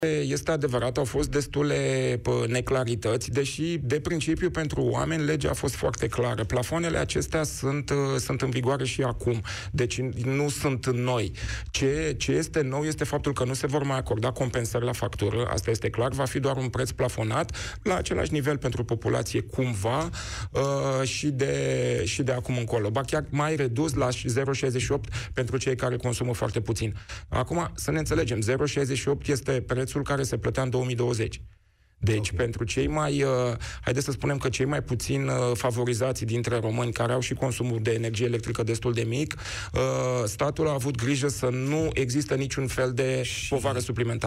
Este adevărat, au fost destule neclarități, deși de principiu pentru oameni legea a fost foarte clară. Plafoanele acestea sunt în vigoare și acum, deci nu sunt noi. Ce este nou este faptul că nu se vor mai acorda compensări la factură, asta este clar, va fi doar un preț plafonat la același nivel pentru populație cumva și de acum încolo. Ba chiar mai redus la 0,68 pentru cei care consumă foarte puțin. Acum, să ne înțelegem, 0,68 este prețul care se plătea în 2020. Deci, pentru cei mai, haideți să spunem că cei mai puțin favorizați dintre români, care au și consumul de energie electrică destul de mic, statul a avut grijă să nu există niciun fel de povară suplimentară.